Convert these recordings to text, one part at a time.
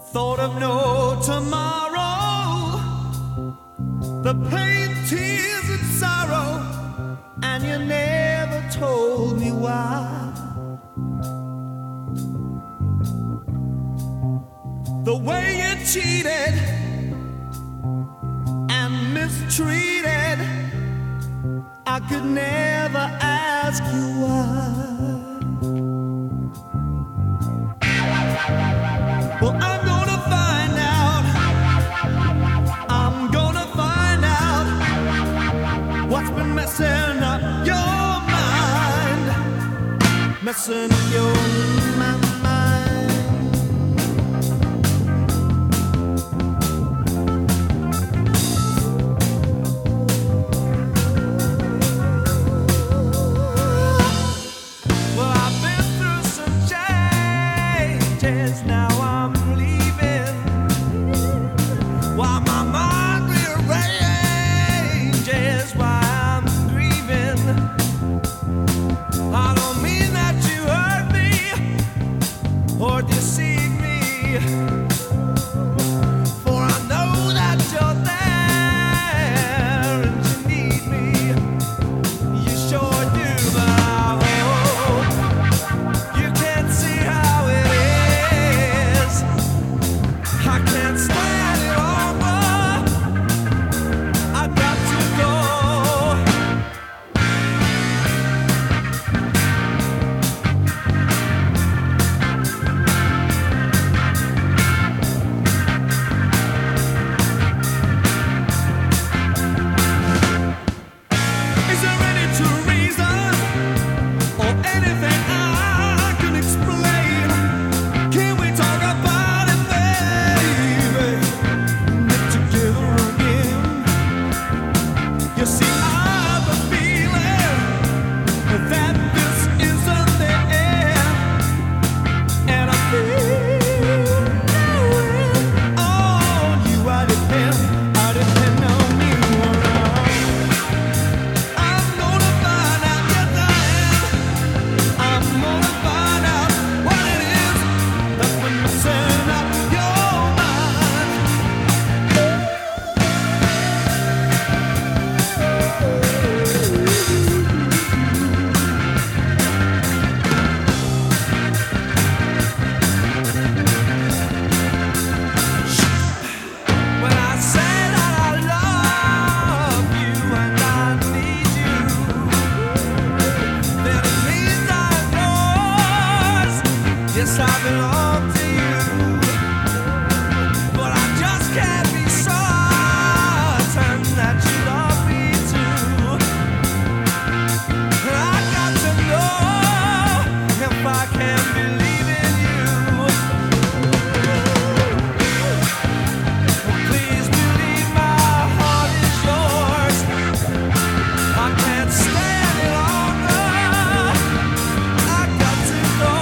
Thought of no tomorrow, the pain, tears, and sorrow, and you never told me why. The way you cheated and mistreated, I could never ask you why. Well, I'm gonna find out. I'm gonna find out what's been messing up your mind, messing up your mind. Well, I've been through some changes, now I'm leaving. While my mind rearranges, why I'm grieving. I don't mean that you hurt me or deceive me, for I know that you're there and you need me. You sure do, but I hope you can see how it is. I can't stand it longer. I got to go. Is there any true reason or anything I can explain? Can we talk about it, baby? Get together again. You see, I've a feeling that this isn't the end, and I feel on you. I depend on you. I'm gonna find out, yes I am. I'm gonna find out what it is that's been messing up your mind. When I say that I love you and I need you, then it means I'm yours. Yes, I belong to you, but I just can't be certain that you love me too. And I got to know if I can believe in you. Please believe my heart is yours. I can't stand it longer. I got to go.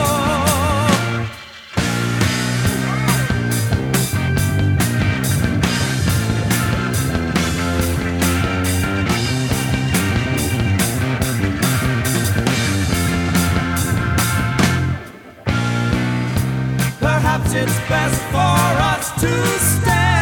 Perhaps it's best for us to stay.